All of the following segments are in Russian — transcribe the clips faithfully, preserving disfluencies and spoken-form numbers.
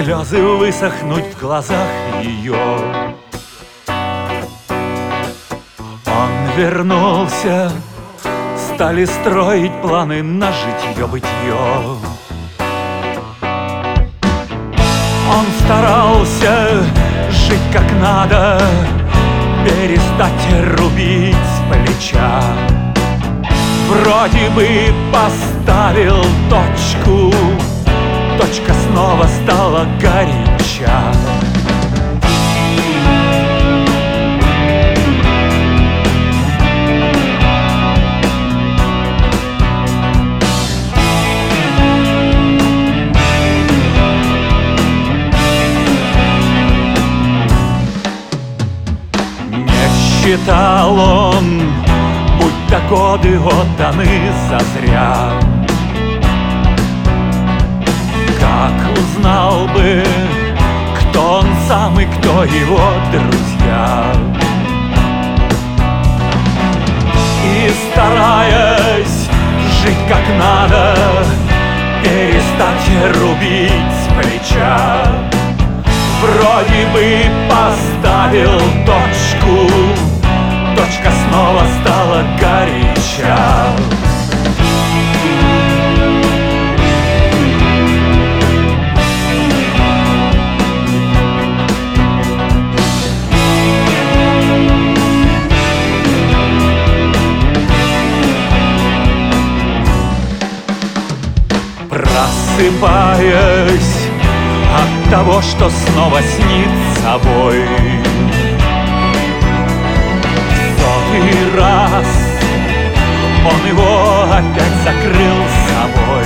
слезы высохнуть в глазах ее. Он вернулся, стали строить планы на житье-бытье. Он старался жить как надо, перестать рубить с плеча. Вроде бы поставил точку, точка снова стала горяча. Считал он, будь-то годы отданы зазря. Как узнал бы, кто он сам и кто его друзья. И стараясь жить как надо, перестать рубить с плеча. Вроде бы поставил точку, точка снова стала горяча. Просыпаясь от того, что снова снится собой, сотый раз он его опять закрыл собой.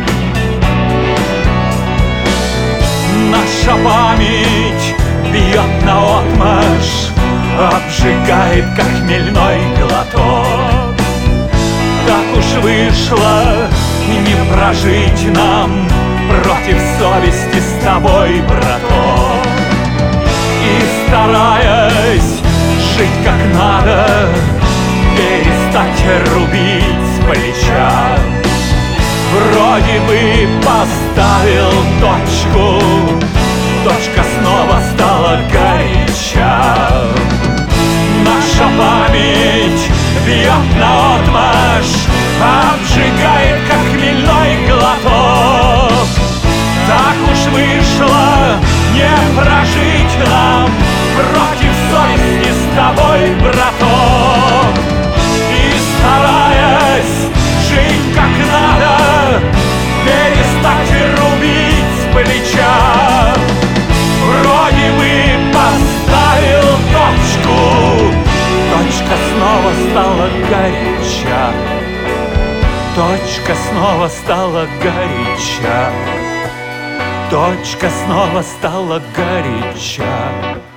Наша память бьет наотмашь, обжигает, как хмельной глоток. Так уж вышло, не прожить нам против совести с тобой, браток. И стараясь жить как надо, перестать рубить с плеча. Вроде бы поставил точку, точка снова стала горяча. Наша память бьет наотмашь, обжигает, как хмельной глоток. Так уж вышло, не прожить нам против совести с тобой, браток. И стараясь жить как надо, перестать рубить с плеча. Вроде бы поставил точку, точка снова стала горяча. Точка снова стала горяча. Точка снова стала горяча.